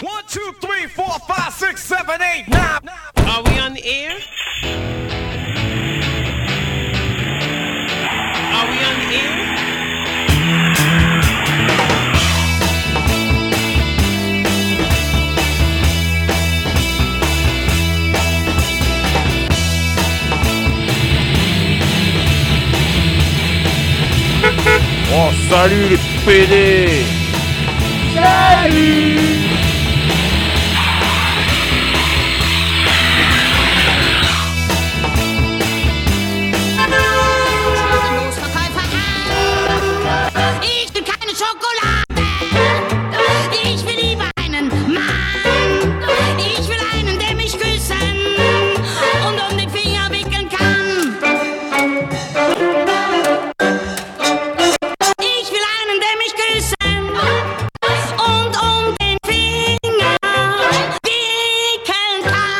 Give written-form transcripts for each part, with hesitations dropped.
1, 2, 3, 4, 5, 6, 7, 8, 9. Are we on the air? Are we on the air? Oh, salut les PD! Salut! Ich will keine Schokolade. Ich will lieber einen Mann. Ich will einen, der mich küssen und um den Finger wickeln kann. Ich will einen, der mich küssen und um den Finger wickeln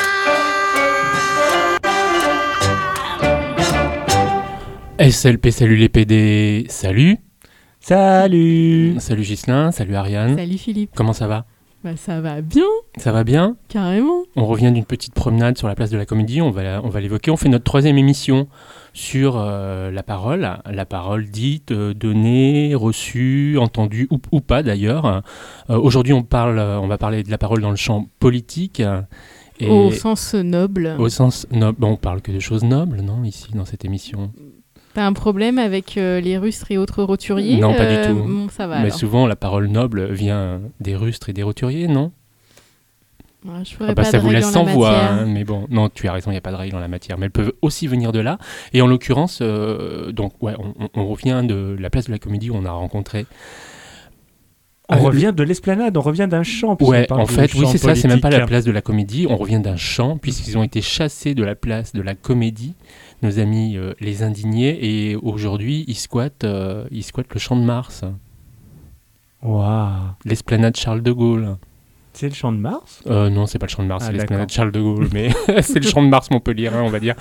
kann. SLP, salut les PD, salut. Salut. Salut Ghislain, salut Ariane. Salut Philippe. Comment ça va? Bah ça va bien, Ça va bien? carrément. On revient d'une petite promenade sur la place de la Comédie, on va l'évoquer. On fait notre 3e émission sur la parole dite, donnée, reçue, entendue ou pas d'ailleurs. Aujourd'hui on va parler de la parole dans le champ politique. Et Au sens noble. au sens noble. Bon, on parle que de choses nobles, non, ici, dans cette émission? T'as un problème avec les rustres et autres roturiers? Non, pas du tout. Bon, ça va Mais alors. souvent la parole noble vient des rustres et des roturiers, non? Ouais, je ferai Ah bah, pas ça de vous règles laisse en sans la voix, matière. hein, mais bon, non, tu as raison, il n'y a pas de règles en la matière, mais elles peuvent aussi venir de là. Et en l'occurrence, donc, ouais, on revient de la place de la Comédie où on a rencontré. On revient de l'esplanade, on revient d'un champ. puisqu'on Ouais, parle en de fait, oui, champ c'est ça, c'est même pas la politique. place de la Comédie, on revient d'un champ, puisqu'ils ont été chassés de la place de la Comédie, nos amis les indignés, et aujourd'hui, ils squattent le champ de Mars, Waouh. l'esplanade Charles de Gaulle. C'est le champ de Mars? Non, c'est pas le champ de Mars, Ah, c'est l'esplanade d'accord. Charles de Gaulle, mais c'est le champ de Mars montpelliérain, on va dire.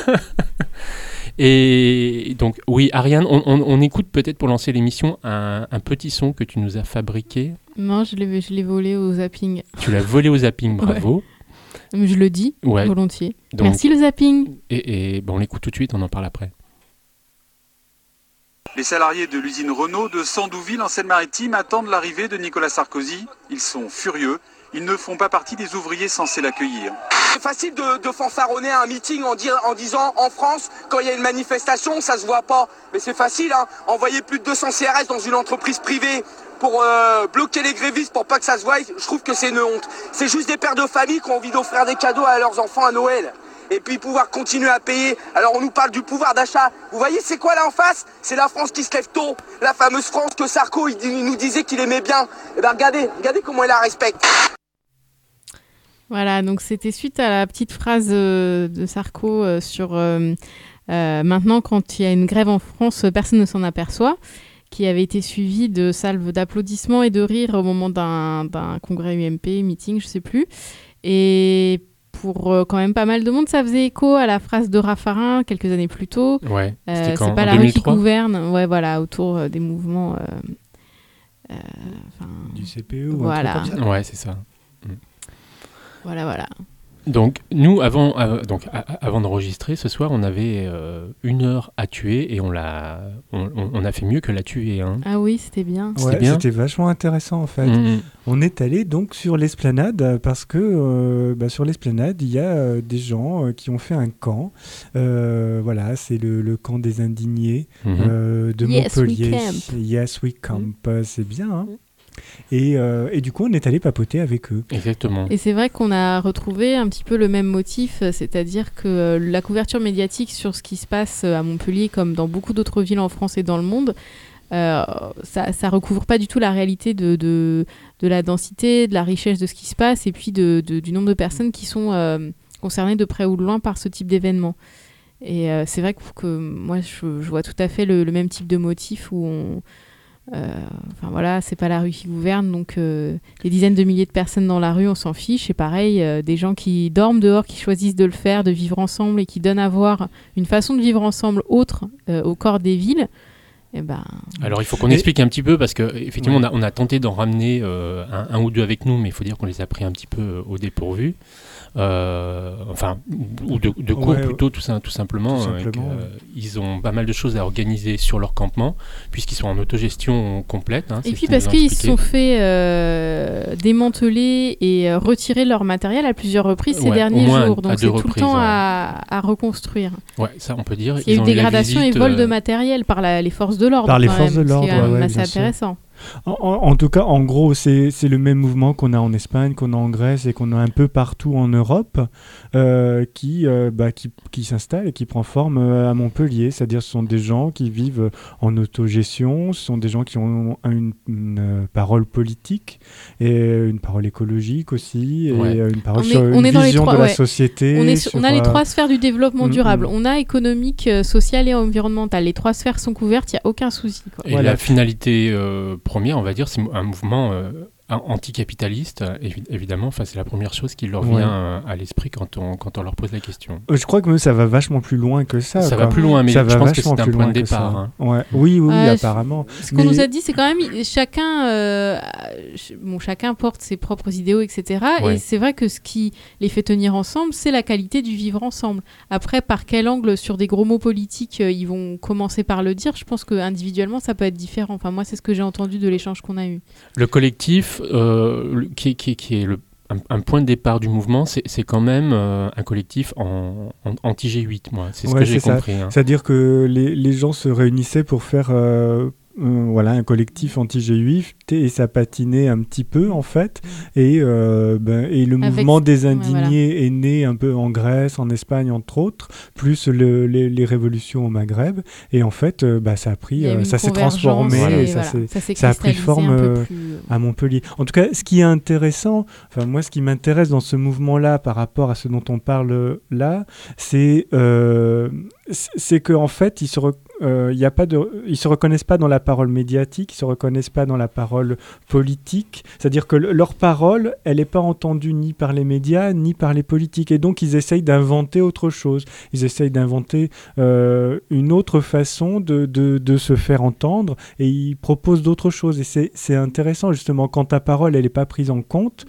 Et donc, oui, Ariane, on écoute peut-être pour lancer l'émission un petit son que tu nous as fabriqué. Non, je l'ai volé au zapping. Tu l'as volé au zapping, bravo. Mais je le dis Ouais, volontiers. donc, Merci le zapping. et bon, on l'écoute tout de suite, on en parle après. Les salariés de l'usine Renault de Sandouville en Seine-Maritime attendent l'arrivée de Nicolas Sarkozy. Ils sont furieux. Ils ne font pas partie des ouvriers censés l'accueillir. C'est facile de fanfaronner à un meeting en disant en France, quand il y a une manifestation, ça se voit pas. Mais c'est facile, hein. Envoyer plus de 200 CRS dans une entreprise privée pour bloquer les grévistes pour pas que ça se voie, je trouve que c'est une honte. C'est juste des pères de famille qui ont envie d'offrir des cadeaux à leurs enfants à Noël. Et puis pouvoir continuer à payer. Alors on nous parle du pouvoir d'achat. Vous voyez c'est quoi là en face? C'est la France qui se lève tôt. La fameuse France que Sarko il nous disait qu'il aimait bien. Et ben regardez comment il la respecte. Voilà, donc c'était suite à la petite phrase de Sarko sur maintenant quand il y a une grève en France, personne ne s'en aperçoit, qui avait été suivie de salves d'applaudissements et de rires au moment d'un congrès UMP, meeting, je sais plus. Et pour quand même pas mal de monde, ça faisait écho à la phrase de Raffarin quelques années plus tôt. Ouais, c'était quand? C'est pas En la rue qui 2003? gouverne, ouais, voilà, autour des mouvements. Du CPE ou Voilà. un truc comme ça? Ouais, c'est ça. Voilà. Donc, nous, avant d'enregistrer, ce soir, on avait 1 heure à tuer et on a fait mieux que la tuer. Hein. Ah oui, c'était bien. C'était Ouais, bien. c'était vachement intéressant en fait. Mhm. On est allé donc sur l'esplanade parce que sur l'esplanade, il y a des gens qui ont fait un camp. Voilà, c'est le camp des indignés de Yes, we Montpellier. camp. Yes, we camp. C'est bien. Hein. Et du coup, on est allé papoter avec eux. Exactement. Et c'est vrai qu'on a retrouvé un petit peu le même motif, c'est-à-dire que la couverture médiatique sur ce qui se passe à Montpellier, comme dans beaucoup d'autres villes en France et dans le monde, ça recouvre pas du tout la réalité de la densité, de la richesse de ce qui se passe, et puis du nombre de personnes qui sont concernées de près ou de loin par ce type d'événement. Et c'est vrai que moi, je vois tout à fait le même type de motif où enfin voilà, c'est pas la rue qui gouverne, donc des dizaines de milliers de personnes dans la rue, on s'en fiche. Et pareil, des gens qui dorment dehors, qui choisissent de le faire, de vivre ensemble et qui donnent à voir une façon de vivre ensemble autre au corps des villes. Et Alors il faut qu'on explique un petit peu parce que effectivement on a tenté d'en ramener un ou deux avec nous, mais il faut dire qu'on les a pris un petit peu au dépourvu. Ou de cours plutôt tout simplement. Ils ont pas mal de choses à organiser sur leur campement puisqu'ils sont en autogestion complète. Et puis parce qu'ils se sont fait démanteler et retirer leur matériel à plusieurs reprises ces derniers jours. Donc c'est tout le temps à reconstruire. Ouais, ça on peut dire. Il y a eu dégradation et vol de matériel par les forces de l'ordre. Par les forces de l'ordre, c'est assez intéressant. En tout cas, en gros, c'est le même mouvement qu'on a en Espagne, qu'on a en Grèce et qu'on a un peu partout en Europe qui s'installe et qui prend forme à Montpellier. C'est-à-dire ce sont des gens qui vivent en autogestion, ce sont des gens qui ont une parole politique et une parole écologique aussi, et une parole sur une vision de la société. On a les trois sphères du développement durable. On a économique, social et environnemental. Les trois sphères sont couvertes, il n'y a aucun souci. Et la finalité première, on va dire, c'est un mouvement anticapitaliste, évidemment. Enfin, c'est la première chose qui leur vient à l'esprit quand on leur pose la question. Je crois que ça va vachement plus loin que ça. Ça va plus loin, mais je pense que c'est un point de départ. Oui, apparemment. Ce qu'on nous a dit, c'est quand même chacun porte ses propres idéaux, etc. Et c'est vrai que ce qui les fait tenir ensemble, c'est la qualité du vivre ensemble. Après, par quel angle, sur des gros mots politiques, ils vont commencer par le dire, je pense qu'individuellement, ça peut être différent. Enfin, moi, c'est ce que j'ai entendu de l'échange qu'on a eu. Le collectif, qui est un point de départ du mouvement, c'est quand même un collectif anti-G8, moi. C'est ce que j'ai compris. C'est-à-dire que les gens se réunissaient pour faire un collectif anti-G8 et ça patinait un petit peu en fait et le mouvement des indignés est né un peu en Grèce, en Espagne entre autres, plus les révolutions au Maghreb, et en fait ça a pris, ça s'est transformé et ça a pris forme à Montpellier. En tout cas, ce qui est intéressant, moi ce qui m'intéresse dans ce mouvement-là par rapport à ce dont on parle là, c'est qu'en fait ils se reconnaissent pas dans la parole médiatique, ils se reconnaissent pas dans la parole politique, c'est-à-dire que leur parole, elle n'est pas entendue ni par les médias ni par les politiques, et donc ils essayent d'inventer autre chose, ils essayent d'inventer une autre façon de se faire entendre, et ils proposent d'autres choses, et c'est intéressant justement quand ta parole elle n'est pas prise en compte.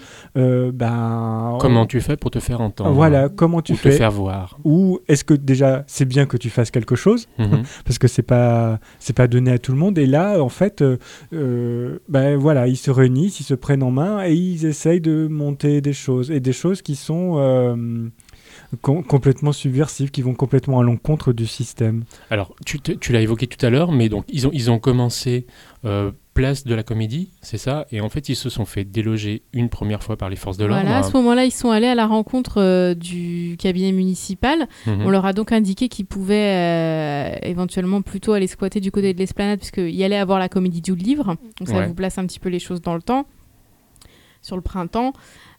Comment tu fais pour te faire entendre? Voilà, comment tu fais te faire voir? Ou est-ce que déjà c'est bien que tu fasses quelque chose, parce que c'est pas donné à tout le monde, et là en fait ils se réunissent, ils se prennent en main et ils essayent de monter des choses, et des choses qui sont complètement subversives, qui vont complètement à l'encontre du système. Alors tu l'as évoqué tout à l'heure, mais donc ils ont commencé place de la Comédie, c'est ça, et en fait ils se sont fait déloger une première fois par les forces de l'ordre. Voilà, à ce moment-là, ils sont allés à la rencontre du cabinet municipal. On leur a donc indiqué qu'ils pouvaient éventuellement plutôt aller squatter du côté de l'Esplanade, puisqu'il y allait avoir la Comédie du Livre. Donc ça vous place un petit peu les choses dans le temps, sur le printemps.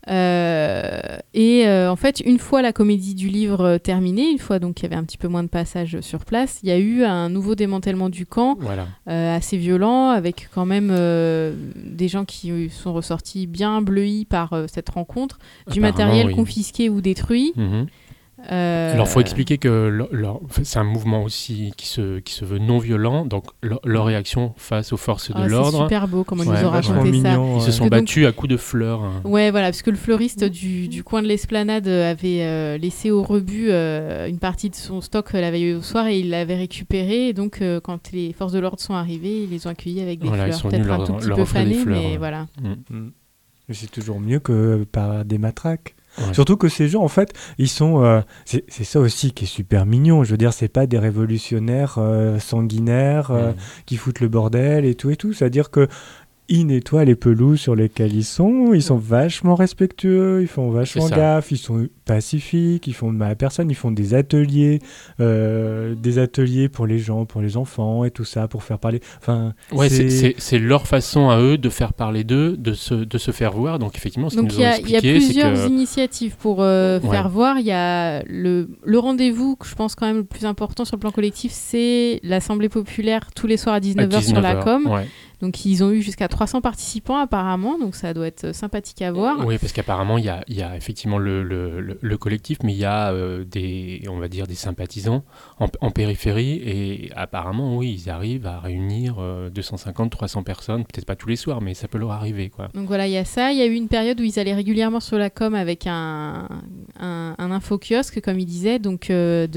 En fait, une fois la Comédie du Livre terminée, une fois donc qu'il y avait un petit peu moins de passages sur place, il y a eu un nouveau démantèlement du camp, assez violent, avec quand même des gens qui sont ressortis bien bleuis par cette rencontre, du matériel confisqué ou détruit. Alors, il faut expliquer que c'est un mouvement aussi qui se veut non violent, donc leur réaction face aux forces de l'ordre. C'est super beau comment ils nous ont raconté ça. Ils se sont battus à coups de fleurs. Ouais, voilà, parce que le fleuriste du coin de l'Esplanade avait laissé au rebut une partie de son stock la veille au soir, et il l'avait récupéré. Et donc, quand les forces de l'ordre sont arrivées, ils les ont accueillis avec des fleurs. Ils sont peut-être un tout petit peu fanées, mais voilà. Mais c'est toujours mieux que par des matraques. Surtout que ces gens, en fait, ils sont... c'est ça aussi qui est super mignon. Je veux dire, c'est pas des révolutionnaires sanguinaires qui foutent le bordel et tout. C'est-à-dire que ils nettoient les pelouses sur lesquelles ils sont vachement respectueux, ils font vachement gaffe, ils sont pacifiques, ils font de mal à personne, ils font des ateliers pour les gens, pour les enfants et tout ça, pour faire parler. Enfin, c'est leur façon à eux de faire parler d'eux, de se faire voir. Donc effectivement, ce qu'ils nous ont expliqué, il y a plusieurs initiatives pour faire voir. Il y a le rendez-vous que je pense quand même le plus important sur le plan collectif, c'est l'Assemblée populaire tous les soirs à 19h sur la com. Donc ils ont eu jusqu'à 300 participants apparemment, donc ça doit être sympathique à voir. Oui, parce qu'apparemment il y a effectivement le collectif, mais il y a on va dire des sympathisants en périphérie, et apparemment oui, ils arrivent à réunir 250-300 personnes, peut-être pas tous les soirs, mais ça peut leur arriver, quoi. Donc voilà, il y a ça. Il y a eu une période où ils allaient régulièrement sur la com avec un info-kiosque, comme ils disaient, donc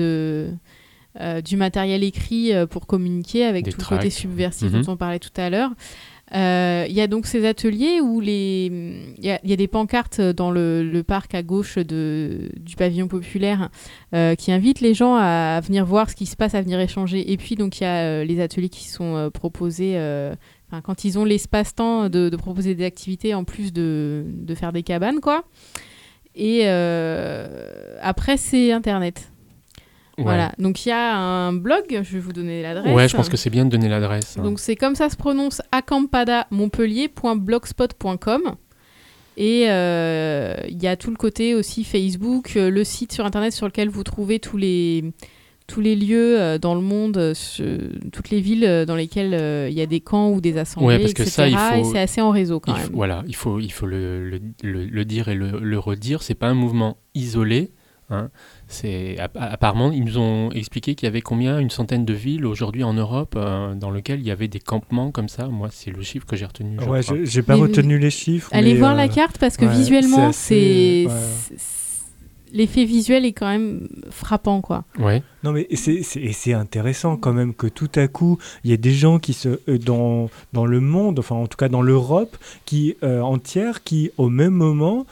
du matériel écrit pour communiquer avec Des tout le tracts. côté subversif dont on parlait tout à l'heure. Il y a donc ces ateliers où il y a des pancartes dans le parc à gauche du pavillon populaire qui invitent les gens à venir voir ce qui se passe, à venir échanger. Et puis donc il y a les ateliers qui sont proposés quand ils ont l'espace-temps de proposer des activités en plus de faire des cabanes, quoi. Et après c'est Internet. Ouais. Voilà, donc il y a un blog, je vais vous donner l'adresse. Ouais, je pense que c'est bien de donner l'adresse. Donc c'est comme ça se prononce, acampadamontpellier.blogspot.com. Et il y a tout le côté aussi Facebook, le site sur Internet sur lequel vous trouvez tous les lieux dans le monde, toutes les villes dans lesquelles il y a des camps ou des assemblées, parce que etc. ça, il faut, et c'est assez en réseau quand même. Voilà, il faut le dire et le redire. C'est pas un mouvement isolé. Hein. Apparemment, ils nous ont expliqué qu'il y avait une centaine de villes aujourd'hui en Europe dans lesquelles il y avait des campements comme ça. Moi, c'est le chiffre que j'ai retenu. Ouais, j'ai pas retenu les chiffres. Allez voir la carte parce que visuellement, l'effet visuel est quand même frappant, quoi. Ouais. Non, mais c'est intéressant quand même que tout à coup, il y ait des gens qui dans le monde, enfin en tout cas dans l'Europe, entière, qui au même moment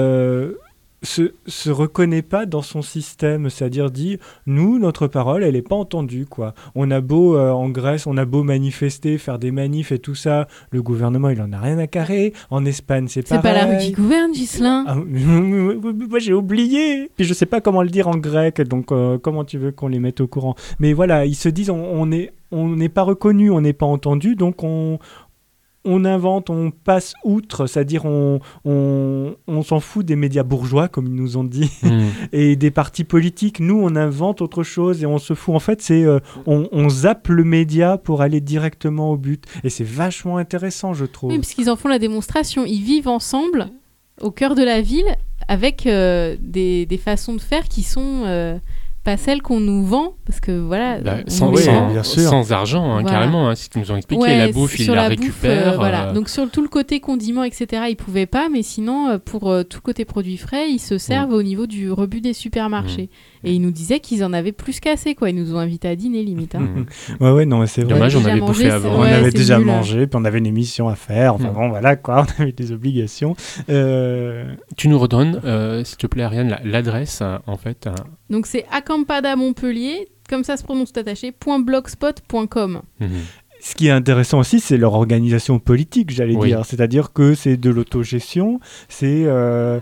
se reconnaît pas dans son système, c'est-à-dire dit nous, notre parole, elle est pas entendue, quoi. On a beau en Grèce, on a beau manifester, faire des manifs et tout ça, le gouvernement il en a rien à carrer. En Espagne c'est pareil. C'est pas la rue qui gouverne, Ghislain. Moi j'ai oublié. Puis je sais pas comment le dire en grec, donc comment tu veux qu'on les mette au courant. Mais voilà, ils se disent on n'est pas reconnu, on n'est pas entendu, donc on invente, on passe outre, c'est-à-dire on s'en fout des médias bourgeois, comme ils nous ont dit, et des partis politiques. Nous, on invente autre chose et on se fout. En fait, on zappe le média pour aller directement au but. Et c'est vachement intéressant, je trouve. Oui, parce qu'ils en font la démonstration. Ils vivent ensemble, au cœur de la ville, avec des façons de faire qui sont... pas celles qu'on nous vend, parce que voilà... sans argent, voilà. Carrément, c'est ce qu'ils nous ont expliqué. La bouffe, ils la récupèrent. Voilà. Donc sur tout le côté condiments, etc., ils ne pouvaient pas, mais sinon, pour tout le côté produits frais, ils se servent au niveau du rebut des supermarchés. Et ils nous disaient qu'ils en avaient plus qu'assez, quoi. Ils nous ont invités à dîner, limite. Hein. Ouais, non, mais c'est vrai. Dommage, on avait bouffé avant. On avait déjà mangé, puis on avait une émission à faire. Enfin bon, voilà, quoi. On avait des obligations. Tu nous redonnes, s'il te plaît, Ariane, l'adresse, en fait. Donc c'est acampadamontpellier, comme ça se prononce tout attaché, .blogspot.com. Ce qui est intéressant aussi, c'est leur organisation politique, j'allais dire. C'est-à-dire que c'est de l'autogestion. C'est-à-dire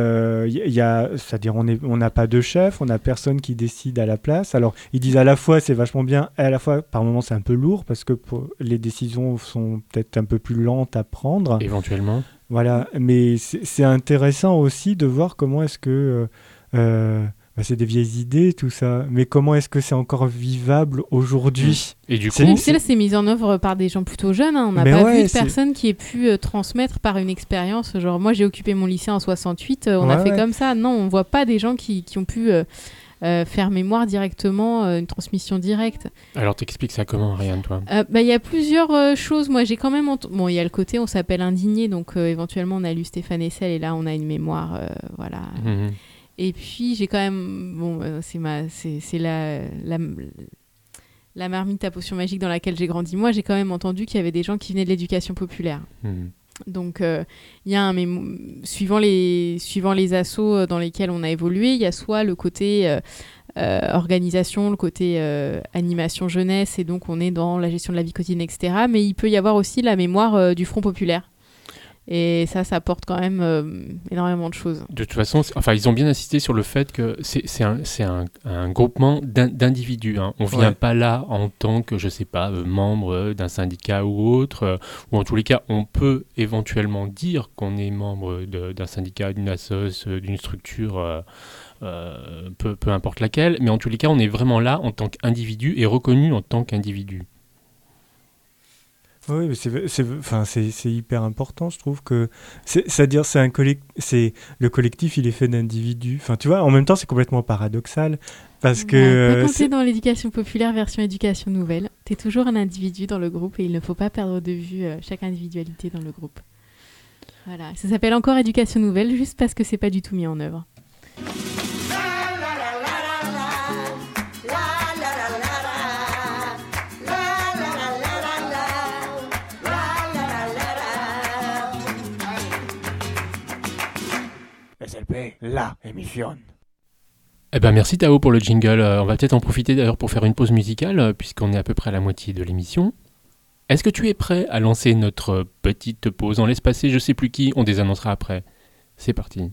on n'a pas de chef, on n'a personne qui décide à la place. Alors, ils disent à la fois c'est vachement bien, et à la fois par moments c'est un peu lourd parce que les décisions sont peut-être un peu plus lentes à prendre. Éventuellement. Voilà, mais c'est intéressant aussi de voir comment est-ce que... c'est des vieilles idées, tout ça. Mais comment est-ce que c'est encore vivable aujourd'hui ? Et du coup, c'est mis en œuvre par des gens plutôt jeunes. Hein. On n'a pas vu de personne qui ait pu transmettre par une expérience. Genre, moi, j'ai occupé mon lycée en 68. On a fait comme ça. Non, on ne voit pas des gens qui ont pu faire mémoire directement, une transmission directe. Alors, t'expliques ça comment, Ariane, toi ? Y a plusieurs choses. Moi, j'ai quand même... Bon, il y a le côté, on s'appelle indigné. Donc, éventuellement, on a lu Stéphane Hessel. Et là, on a une mémoire, voilà... Et puis j'ai quand même, c'est la marmite à potion magique dans laquelle j'ai grandi. Moi, j'ai quand même entendu qu'il y avait des gens qui venaient de l'éducation populaire. Donc il y a suivant les assos dans lesquels on a évolué, il y a soit le côté organisation, le côté animation jeunesse, et donc on est dans la gestion de la vie quotidienne, etc. Mais il peut y avoir aussi la mémoire du Front populaire. Et ça apporte quand même énormément de choses. De toute façon, ils ont bien insisté sur le fait que c'est un groupement d'individus. Hein. On ne vient pas là en tant que, je ne sais pas, membre d'un syndicat ou autre. Ou en tous les cas, on peut éventuellement dire qu'on est membre d'un syndicat, d'une assoce, d'une structure, peu importe laquelle. Mais en tous les cas, on est vraiment là en tant qu'individu et reconnu en tant qu'individu. Oui, mais c'est hyper important, je trouve que c'est-à-dire le collectif, il est fait d'individus. Enfin, tu vois, en même temps, c'est complètement paradoxal parce que quand t'es dans l'éducation populaire version éducation nouvelle, t'es toujours un individu dans le groupe et il ne faut pas perdre de vue chaque individualité dans le groupe. Voilà, ça s'appelle encore éducation nouvelle juste parce que c'est pas du tout mis en œuvre. SLP, la émission. Eh ben merci Tao pour le jingle. On va peut-être en profiter d'ailleurs pour faire une pause musicale puisqu'on est à peu près à la moitié de l'émission. Est-ce que tu es prêt à lancer notre petite pause? On laisse passer je sais plus qui, on désannoncera après. C'est parti.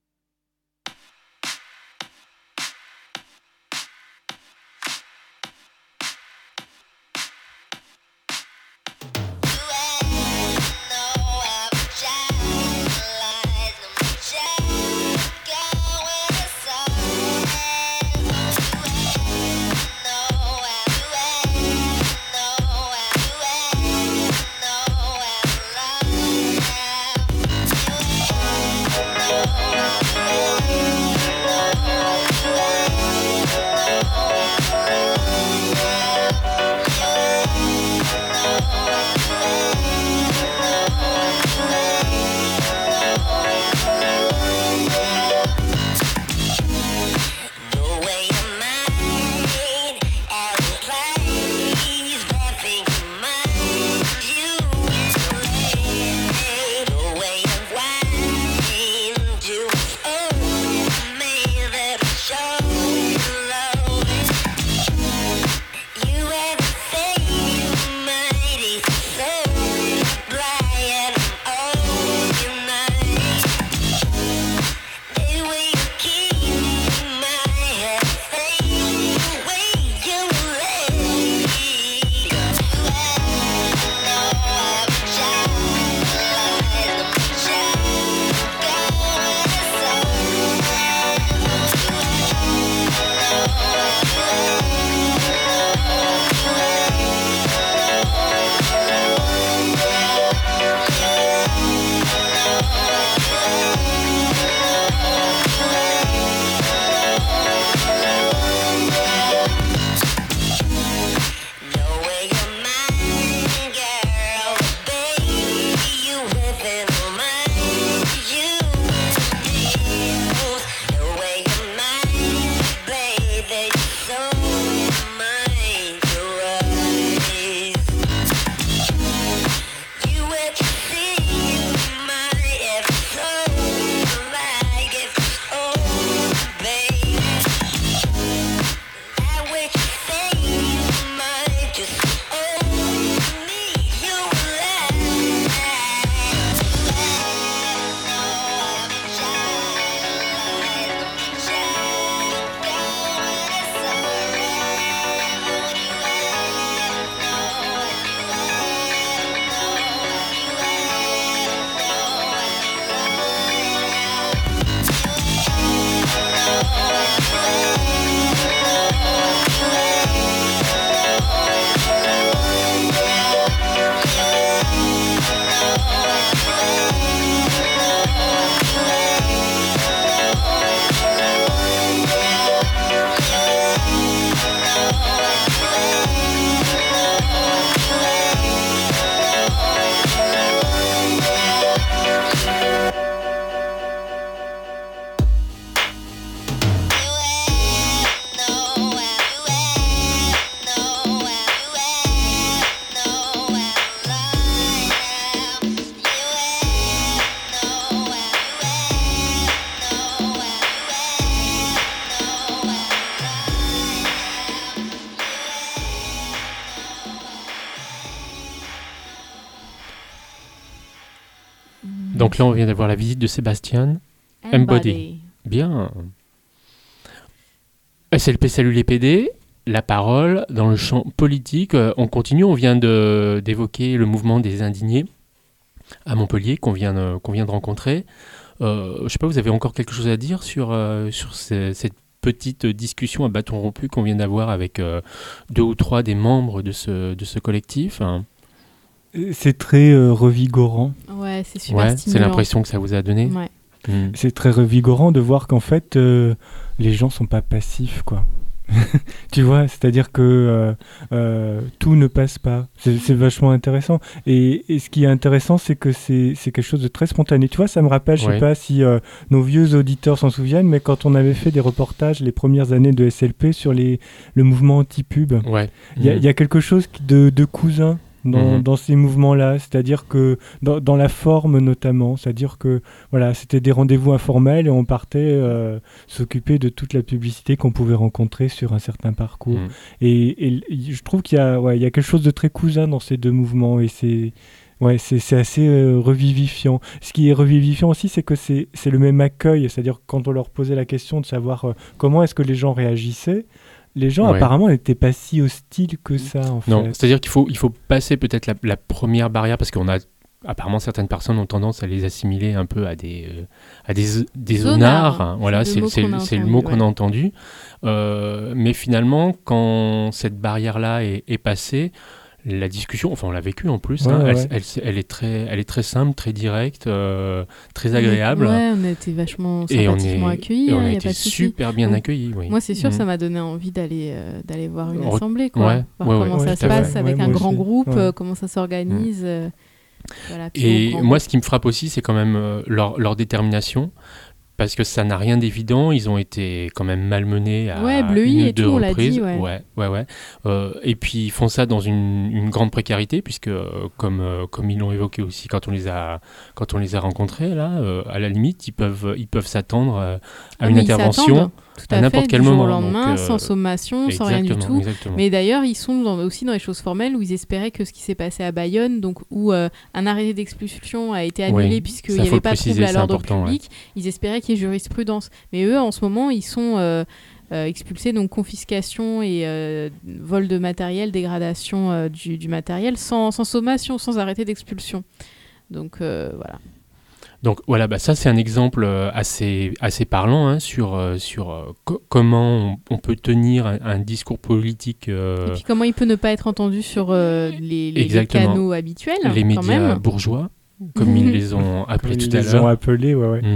Donc là, on vient d'avoir la visite de Sébastien. Embody. Bien. SLP salue les PD. La parole dans le champ politique. On continue, on vient d'évoquer le mouvement des indignés à Montpellier qu'on vient de rencontrer. Je ne sais pas, vous avez encore quelque chose à dire sur cette petite discussion à bâton rompu qu'on vient d'avoir avec 2 ou 3 des membres de ce collectif? C'est très revigorant. Ouais, c'est super stimulant. C'est l'impression que ça vous a donné. Ouais. C'est très revigorant de voir qu'en fait, les gens sont pas passifs, quoi. Tu vois, c'est-à-dire que tout ne passe pas. C'est vachement intéressant. Et ce qui est intéressant, c'est que c'est quelque chose de très spontané. Tu vois, ça me rappelle, je sais pas si nos vieux auditeurs s'en souviennent, mais quand on avait fait des reportages les premières années de SLP sur le mouvement anti-pub, il y a quelque chose de cousin dans ces mouvements-là, c'est-à-dire que dans la forme notamment, c'est-à-dire que voilà, c'était des rendez-vous informels et on partait s'occuper de toute la publicité qu'on pouvait rencontrer sur un certain parcours. Et je trouve qu'il y a quelque chose de très cousin dans ces deux mouvements et c'est assez revivifiant. Ce qui est revivifiant aussi, c'est que c'est le même accueil, c'est-à-dire quand on leur posait la question de savoir comment est-ce que les gens réagissaient, les gens apparemment n'étaient pas si hostiles que ça en fait. Non, c'est-à-dire qu'il faut passer peut-être la première barrière parce qu'on a apparemment certaines personnes ont tendance à les assimiler un peu à des zonards. Hein. Voilà, c'est le mot qu'on a entendu. Mais finalement, quand cette barrière-là est passée, la discussion, enfin on l'a vécu en plus, elle est très simple, très directe, très agréable. Ouais, on a été vachement sympathiquement accueillis. On a été super bien accueillis. Oui. Moi c'est sûr, ça m'a donné envie d'aller voir une assemblée, quoi. Voir comment ça se passe avec un grand groupe, comment ça s'organise. Voilà, et moi ce qui me frappe aussi, c'est quand même leur détermination. Parce que ça n'a rien d'évident, ils ont été quand même malmenés à une ou deux reprises. Et puis ils font ça dans une grande précarité, puisque comme ils l'ont évoqué aussi quand on les a rencontrés, là, à la limite, ils peuvent s'attendre à une intervention à n'importe quel moment. Du jour au lendemain, sans sommation, sans rien du tout. Exactement. Mais d'ailleurs, ils sont aussi dans les choses formelles où ils espéraient que ce qui s'est passé à Bayonne, donc où un arrêté d'expulsion a été annulé puisqu'il n'y avait pas de trouble à l'ordre public, ils espéraient qu'il y ait jurisprudence. Mais eux, en ce moment, ils sont expulsés, donc confiscation et vol de matériel, dégradation du matériel, sans sommation, sans arrêté d'expulsion. Donc voilà. Donc voilà, ça c'est un exemple assez parlant sur comment on peut tenir un discours politique. Et puis comment il peut ne pas être entendu sur les canaux habituels. Les médias bourgeois, comme ils les ont appelés tout à l'heure. Ils les ont appelés,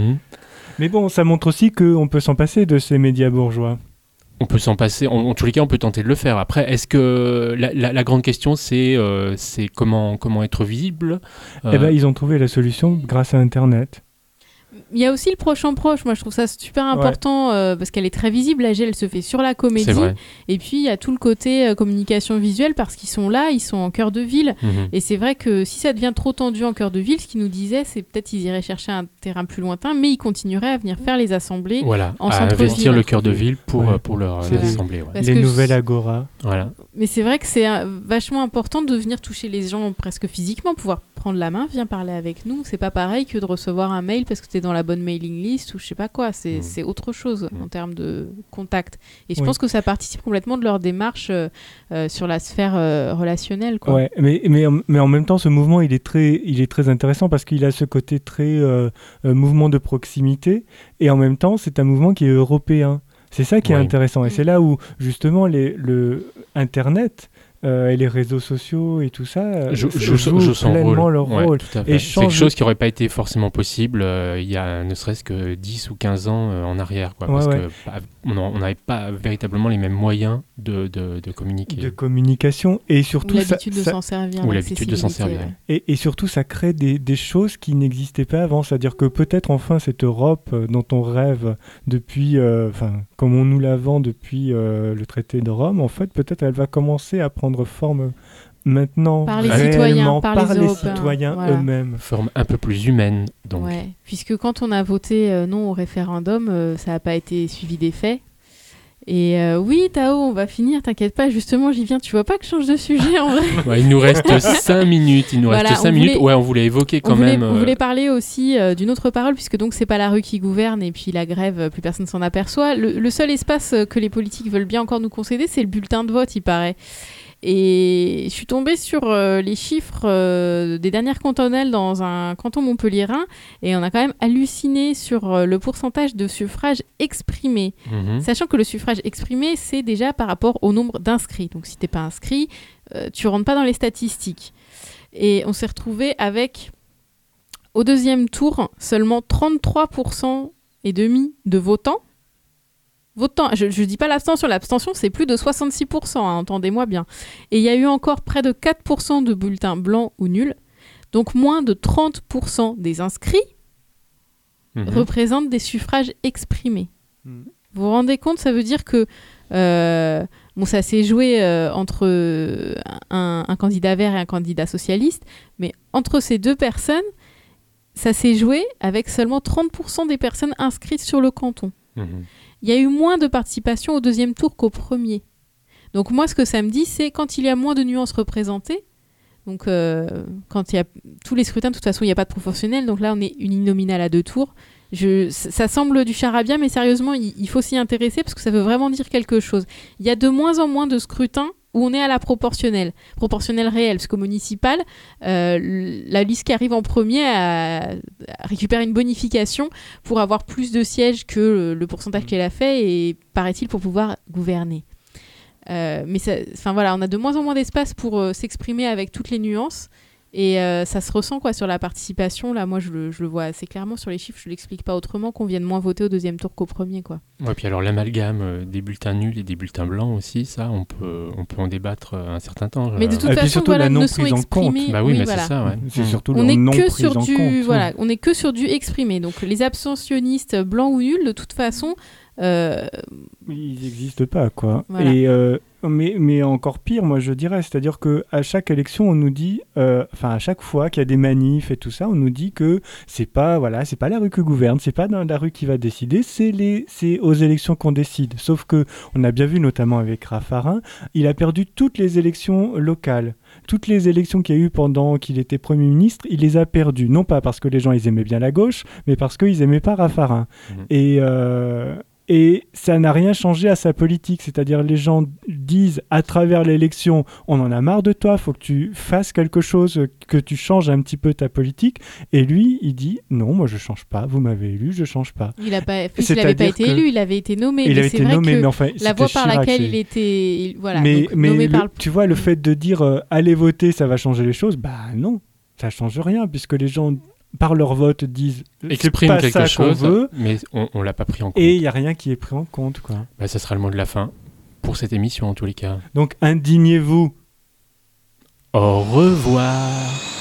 Mais bon, ça montre aussi qu'on peut s'en passer de ces médias bourgeois. On peut s'en passer, en tous les cas on peut tenter de le faire. Après, est-ce que la grande question c'est comment être visible ils ont trouvé la solution grâce à Internet. Il y a aussi le proche en proche, moi je trouve ça super important parce qu'elle est très visible, la GEL elle se fait sur la comédie, et puis il y a tout le côté communication visuelle parce qu'ils sont là, ils sont en cœur de ville, et c'est vrai que si ça devient trop tendu en cœur de ville, ce qu'ils nous disaient c'est peut-être qu'ils iraient chercher un terrain plus lointain, mais ils continueraient à venir faire les assemblées en centre-ville. Investir le cœur de ville pour leur assemblée. Les nouvelles agoras. Voilà. Mais c'est vrai que c'est vachement important de venir toucher les gens presque physiquement, pouvoir prendre la main, viens parler avec nous, c'est pas pareil que de recevoir un mail parce que t'es dans la bonne mailing list ou je sais pas quoi, c'est autre chose en termes de contact. Et je pense que ça participe complètement de leur démarche sur la sphère relationnelle, quoi. Ouais, mais en même temps, ce mouvement, il est très intéressant parce qu'il a ce côté très mouvement de proximité et en même temps, c'est un mouvement qui est européen. C'est ça qui est intéressant et c'est là où justement le Internet et les réseaux sociaux et tout ça jouent pleinement leur rôle. C'est quelque chose qui n'aurait pas été forcément possible il y a ne serait-ce que 10 ou 15 ans en arrière, quoi, parce qu'on n'avait pas véritablement les mêmes moyens de communiquer. De communication et surtout... Ou l'habitude de s'en servir. Ou l'habitude de s'en servir. Et surtout, ça crée des choses qui n'existaient pas avant. C'est-à-dire que peut-être enfin cette Europe dont on rêve depuis... comme on nous la vend depuis le traité de Rome, en fait, peut-être elle va commencer à prendre forme maintenant par les citoyens, par les citoyens eux-mêmes. Forme un peu plus humaine, donc. Ouais, puisque quand on a voté non au référendum, ça n'a pas été suivi des faits. Et oui, Tao, on va finir, t'inquiète pas, justement, j'y viens, tu vois pas que je change de sujet en vrai. Il nous reste 5 minutes, on voulait évoquer quand même... On voulait parler aussi d'une autre parole, puisque donc c'est pas la rue qui gouverne, et puis la grève, plus personne s'en aperçoit. Le seul espace que les politiques veulent bien encore nous concéder, c'est le bulletin de vote, il paraît. Et je suis tombée sur les chiffres des dernières cantonales dans un canton montpelliérain et on a quand même halluciné sur le pourcentage de suffrages exprimés. Sachant que le suffrage exprimé, c'est déjà par rapport au nombre d'inscrits. Donc si t'es pas inscrit, tu rentres pas dans les statistiques. Et on s'est retrouvé avec, au deuxième tour, seulement 33% et demi de votants. Je ne dis pas l'abstention. L'abstention, c'est plus de 66%, hein, entendez-moi bien. Et il y a eu encore près de 4% de bulletins blancs ou nuls. Donc moins de 30% des inscrits représentent des suffrages exprimés. Vous vous rendez compte, ça veut dire que ça s'est joué entre un candidat vert et un candidat socialiste, mais entre ces deux personnes, ça s'est joué avec seulement 30% des personnes inscrites sur le canton. Il y a eu moins de participation au deuxième tour qu'au premier. Donc moi, ce que ça me dit, c'est quand il y a moins de nuances représentées, donc quand il y a tous les scrutins, de toute façon, il n'y a pas de proportionnel, donc là, on est uninominal à 2 tours. Ça semble du charabia, mais sérieusement, il faut s'y intéresser parce que ça veut vraiment dire quelque chose. Il y a de moins en moins de scrutins où on est à la proportionnelle réelle, parce qu'au municipal, la liste qui arrive en premier récupère une bonification pour avoir plus de sièges que le pourcentage qu'elle a fait, et paraît-il pour pouvoir gouverner. Mais on a de moins en moins d'espace pour s'exprimer avec toutes les nuances. Et ça se ressent sur la participation. Là, moi, je le vois assez clairement sur les chiffres. Je ne l'explique pas autrement qu'on vienne moins voter au deuxième tour qu'au premier. Ouais, puis alors l'amalgame des bulletins nuls et des bulletins blancs aussi, ça, on peut en débattre un certain temps. Mais de toute façon, la non ne sont prise en compte. exprimés. Bah oui, mais c'est ça. Ouais. C'est surtout on la non que prise sur en compte. On n'est que sur du exprimé. Donc les abstentionnistes blancs ou nuls, de toute façon... Ils n'existent pas, quoi. Voilà. Et, mais encore pire, moi je dirais, c'est-à-dire qu'à chaque élection, on nous dit, à chaque fois qu'il y a des manifs et tout ça, on nous dit que c'est pas la rue qui gouverne, c'est pas dans la rue qui va décider, c'est aux élections qu'on décide. Sauf que on a bien vu, notamment avec Raffarin, il a perdu toutes les élections locales. Toutes les élections qu'il y a eu pendant qu'il était Premier ministre, il les a perdues. Non pas parce que les gens ils aimaient bien la gauche, mais parce qu'ils n'aimaient pas Raffarin. Et ça n'a rien changé à sa politique. C'est-à-dire les gens disent à travers l'élection, on en a marre de toi, il faut que tu fasses quelque chose, que tu changes un petit peu ta politique. Et lui, il dit, non, moi je ne change pas, vous m'avez élu, je ne change pas. Il n'avait pas été élu, il avait été nommé. Il avait été nommé, mais enfin, la voie par laquelle il était nommé par tu vois, le fait de dire allez voter, ça va changer les choses, bah non, ça ne change rien, puisque les gens... par leur vote disent exprime c'est pas quelque ça qu'on chose, veut, mais on l'a pas pris en compte. Et il y a rien qui est pris en compte, quoi. Bah, ça sera le mot de la fin pour cette émission en tous les cas. Donc indignez-vous. Au revoir.